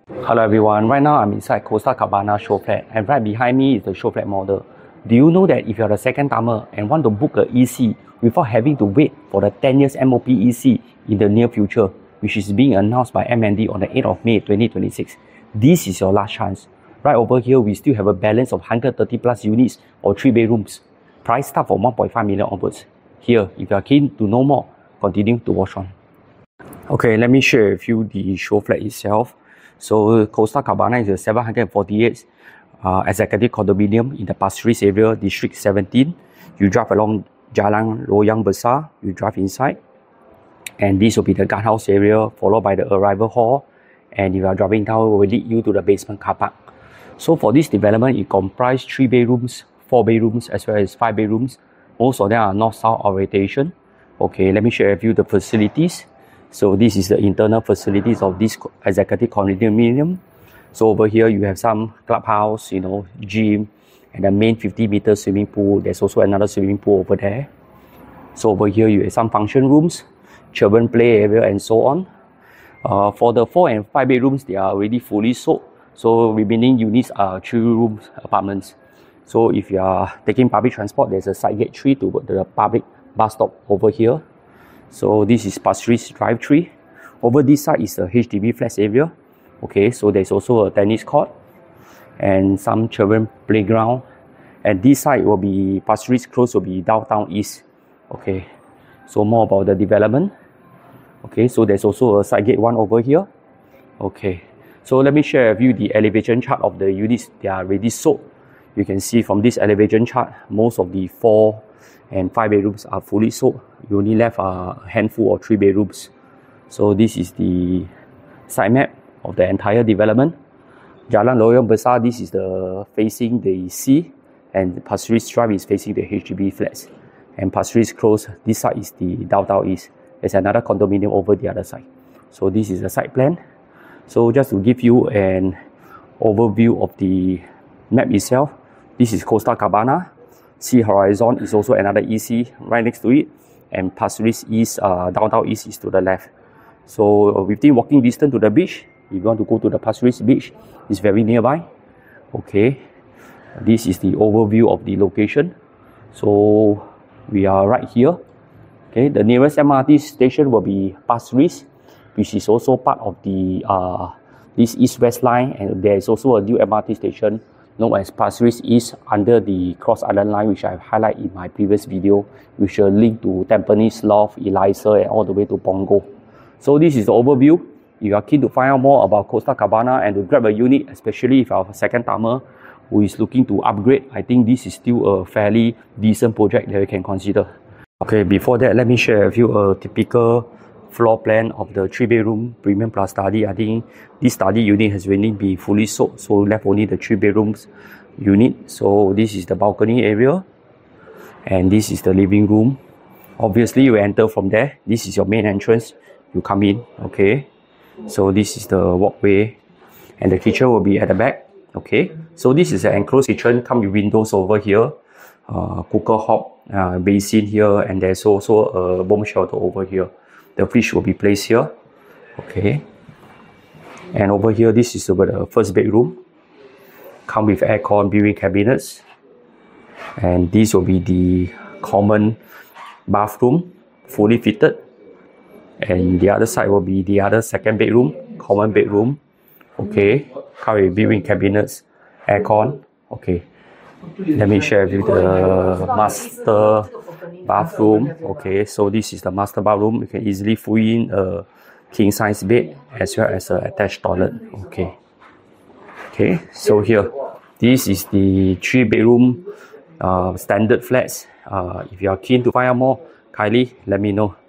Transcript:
Hello everyone, right now I'm inside Costa Cabana show flat and right behind me is the show flat model. Do you know that if you're a second timer and want to book a EC without having to wait for the 10 years MOP EC in the near future, which is being announced by MND on the 8th of May 2026, this is your last chance. Right over here, we still have a balance of 130 plus units or 3 bedrooms. Price start from 1.5 million onwards. Here, if you are keen to know more, continue to watch on. Okay, let me share with you the show flat itself. So Costa Cabana is a 748 executive condominium in the Pasir Ris area, District 17. You drive along Jalan Loyang Besar, you drive inside. And this will be the guardhouse area, followed by the arrival hall. And if you are driving down, it will lead you to the basement car park. So for this development, it comprises 3 bedrooms, 4 bedrooms, as well as 5 bedrooms. Most of them are north-south orientation. Okay, let me share with you the facilities. So this is the internal facilities of this executive condominium. So over here you have some clubhouse, gym, and a main 50-meter swimming pool. There's also another swimming pool over there. So over here you have some function rooms, children play area, and so on. For the 4 and 5 bedrooms, they are already fully sold. So remaining units are 3-room apartments. So if you are taking public transport, there's a side gate 3 to the public bus stop over here. So this is Pasir Ris Drive 3. Over this side is the HDB flats area. Okay, so there's also a tennis court and some children playground. And this side will be Pasir Ris Close, will be downtown east. Okay, so more about the development. Okay, so there's also a side gate 1 over here. Okay, so let me share with you the elevation chart of the units that are already sold. You can see from this elevation chart, most of the 4 and 5 bedrooms are fully sold. You only left a handful of 3 bedrooms. So this is the site map of the entire development. Jalan Loyang Besar, this is the facing the sea, and Pasir Ris Drive is facing the HDB flats. And Pasir Ris Close, this side is the downtown east. There's another condominium over the other side. So this is the site plan. So just to give you an overview of the map itself, this is Costa Cabana. Sea Horizon is also another EC right next to it, and Pasir Ris East, downtown east is to the left. So within walking distance to the beach, if you want to go to the Pasir Ris beach, it's very nearby. Okay, this is the overview of the location. So we are right here. Okay, the nearest MRT station will be Pasir Ris, which is also part of the this east-west line, and there is also a new MRT station known as Pasir Ris East under the Cross Island Line, which I have highlighted in my previous video, which will link to Tampines, Loft, Elisa, and all the way to Punggol. So this is the overview. If you are keen to find out more about Costa Cabana and to grab a unit, especially if you are a second timer who is looking to upgrade, I think this is still a fairly decent project that you can consider. Okay, before that, let me share with you a typical floor plan of the 3-bedroom premium plus study. I think this study unit has really been fully sold, so left only the 3 bedrooms unit. So this is the balcony area, and this is the living room. Obviously, you enter from there. This is your main entrance. You come in. Okay, so this is the walkway, and the kitchen will be at the back. Okay, so this is an enclosed kitchen. Come with windows over here, cooker hob, basin here, and there's also a bomb shelter over here. The fridge will be placed here. Okay, and over here, this is over the first bedroom. Come with aircon, built-in cabinets, and this will be the common bathroom, fully fitted. And the other side will be the other second bedroom, common bedroom. Okay, come with built-in cabinets, aircon. Okay, let me share with you the master bathroom. Okay, so this is the master bathroom. You can easily fit in a king size bed as well as an attached toilet. Okay, so here, this is the 3-bedroom standard flats. If you are keen to find out more, kindly let me know.